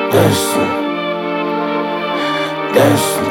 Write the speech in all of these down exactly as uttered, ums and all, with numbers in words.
Destiny, Destiny,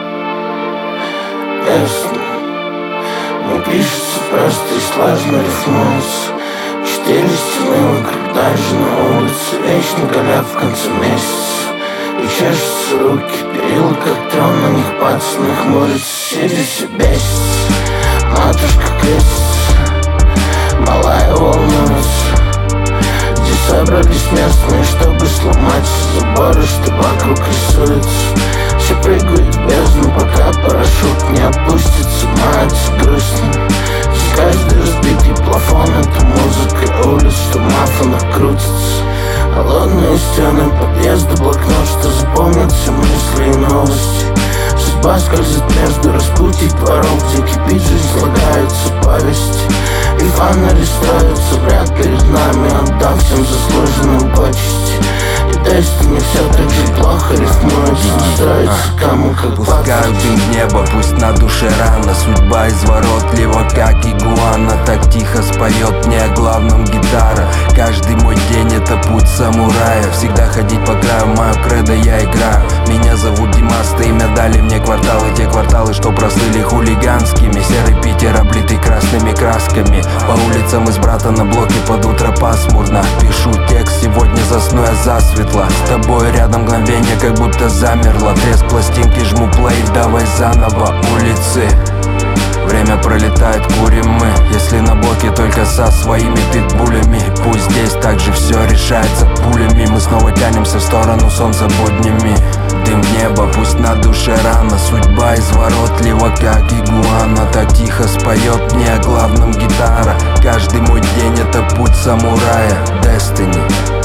Destiny. Не пишется просто и сложно рифмуется. Четыре стены вокруг, дальше на улице. Вечно голя в конце месяца. И чешутся руки, перила как трон, на них пацаны хмурятся. Сидя все бесится, матушка крестится, малая волнуется. Здесь собрались местные, чтобы сломать все заборы, что вокруг рисуется. Все прыгают в бездну, пока парашют не опустится. Мается грустно. Здесь каждый разбитый плафон — это музыка улиц, что в мафонах крутится. Холодные стены подъезда, блокнот, что запомнит все мысли и новости. Судьба скользит между распутий дворов, где кипит жизнь, слагаются повести. И фонарь строится в ряд перед нами, отдав всем заслуженным почести. И Destiny все так же плохо рифмуется, строится кому как пускаю дым в небо, пусть на душе рано. Судьба изворотлива, как игуана. Так тихо споет мне о главном гитара. Каждый мой день это путь самурая. Всегда ходить по краю, мое кредо я играю. Меня зовут Димас, имя дали мне кварталы. Те кварталы, что прослыли хулиганскими. Серый Питер, облитый красными красками. По улицам из брата на блоке под утро пасмурно. Пишу текст, сегодня засну я засветло. С тобой рядом мгновение, как будто замерло. Треск пластинки, жму плей, давай заново. Улицы, время пролетает, курим мы. Если на блоке только со своими питбулями. Пусть здесь также все решается пулями. Мы снова тянемся в сторону солнца буднями. Дым в небо, пусть на душе рано. Судьба изворотлива, как игуана. Так тихо споет мне о главном гитара. Каждый мой день это путь самурая. Destiny.